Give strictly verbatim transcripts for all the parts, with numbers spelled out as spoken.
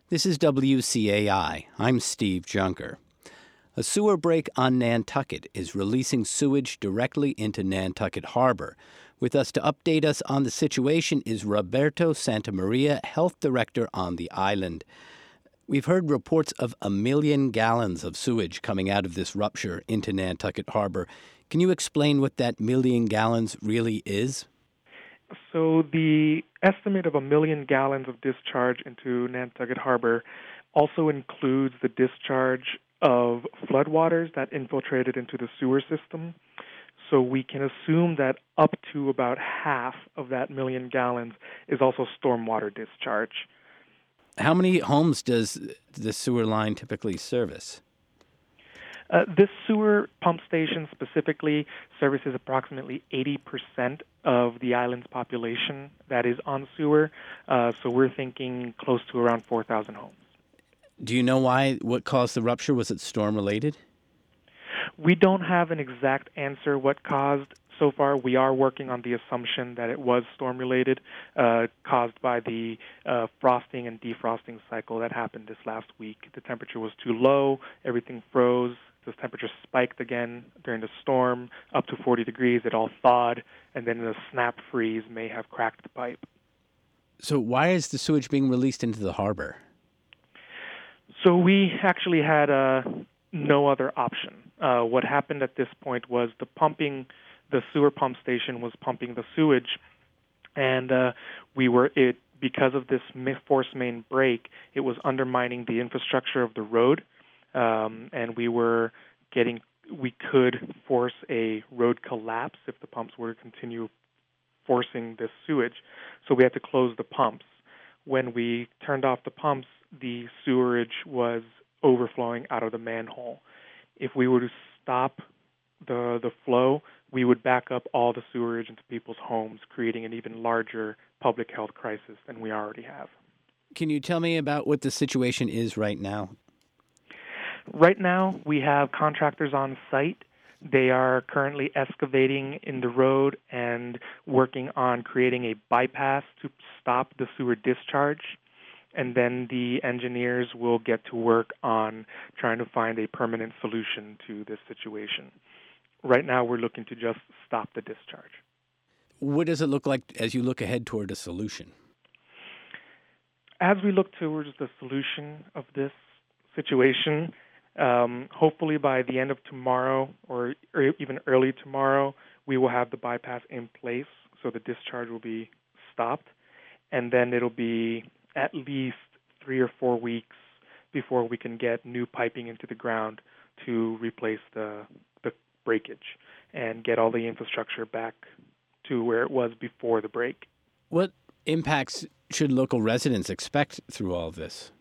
This is W C A I. I'm Steve Junker. A sewer break on Nantucket is releasing sewage directly into Nantucket Harbor. With us to update us on the situation is Roberto Santamaria, Health Director on the island. We've heard reports of a million gallons of sewage coming out of this rupture into Nantucket Harbor. Can you explain what that million gallons really is? So the estimate of a million gallons of discharge into Nantucket Harbor also includes the discharge of floodwaters that infiltrated into the sewer system. So we can assume that up to about half of that million gallons is also stormwater discharge. How many homes does the sewer line typically service? Uh, this sewer pump station specifically services approximately eighty percent of the island's population that is on sewer. Uh, so we're thinking close to around four thousand homes. Do you know why, what caused the rupture? Was it storm-related? We don't have an exact answer what caused. So far, we are working on the assumption that it was storm-related, uh, caused by the uh, frosting and defrosting cycle that happened this last week. The temperature was too low, everything froze, the temperature spiked again during the storm, up to forty degrees, it all thawed, and then a snap freeze may have cracked the pipe. So why is the sewage being released into the harbor? So we actually had uh, no other option. Uh, what happened at this point was the pumping, the sewer pump station was pumping the sewage, and uh, we were it because of this force main break. It was undermining the infrastructure of the road, um, and we were getting. We could force a road collapse if the pumps were to continue forcing this sewage. So we had to close the pumps. When we turned off the pumps, the sewerage was overflowing out of the manhole. If we were to stop the the flow, we would back up all the sewerage into people's homes, creating an even larger public health crisis than we already have. Can you tell me about what the situation is right now? Right now, we have contractors on site. They are currently excavating in the road and working on creating a bypass to stop the sewer discharge. And then the engineers will get to work on trying to find a permanent solution to this situation. Right now, we're looking to just stop the discharge. What does it look like as you look ahead toward a solution? As we look towards the solution of this situation, um, hopefully by the end of tomorrow or, or even early tomorrow, we will have the bypass in place so the discharge will be stopped. And then it'll be at least three or four weeks before we can get new piping into the ground to replace the the breakage and get all the infrastructure back to where it was before the break. What impacts should local residents expect through all of this?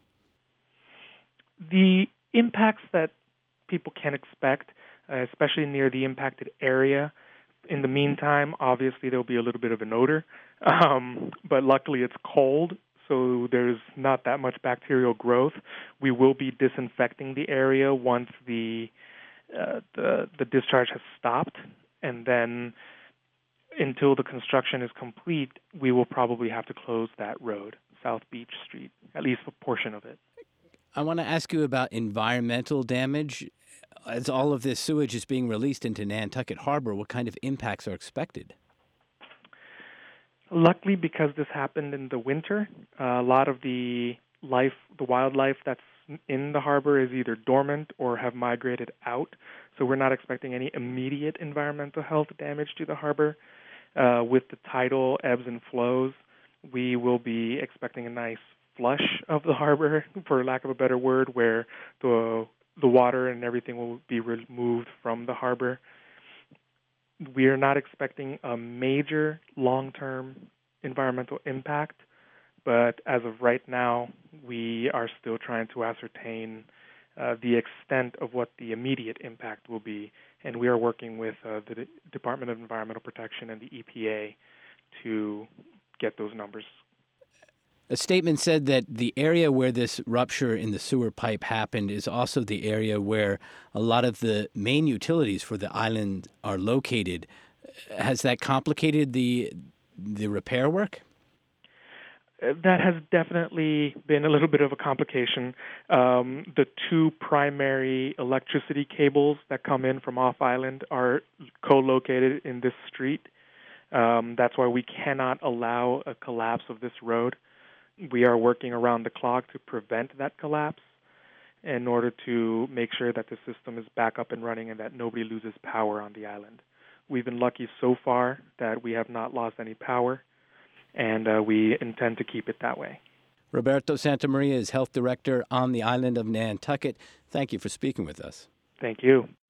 The impacts that people can expect, uh, especially near the impacted area, in the meantime, obviously there'll be a little bit of an odor, um, but luckily it's cold, so there's not that much bacterial growth. We will be disinfecting the area once the uh, the, the discharge has stopped, and then until the construction is complete, we will probably have to close that road, South Beach Street, at least a portion of it. I want to ask you about environmental damage. As all of this sewage is being released into Nantucket Harbor, what kind of impacts are expected? Luckily, because this happened in the winter, uh, a lot of the life, the wildlife that's in the harbor is either dormant or have migrated out. So we're not expecting any immediate environmental health damage to the harbor. Uh, with the tidal ebbs and flows, we will be expecting a nice flush of the harbor, for lack of a better word, where the the water and everything will be removed from the harbor. We are not expecting a major long-term environmental impact, but as of right now, we are still trying to ascertain uh, the extent of what the immediate impact will be, and we are working with uh, the D- Department of Environmental Protection and the E P A to get those numbers. A statement said that the area where this rupture in the sewer pipe happened is also the area where a lot of the main utilities for the island are located. Has that complicated the the repair work? That has definitely been a little bit of a complication. Um, the two primary electricity cables that come in from off island are co-located in this street. Um, that's why we cannot allow a collapse of this road. We are working around the clock to prevent that collapse in order to make sure that the system is back up and running and that nobody loses power on the island. We've been lucky so far that we have not lost any power, and uh, we intend to keep it that way. Roberto Santamaria is health director on the island of Nantucket. Thank you for speaking with us. Thank you.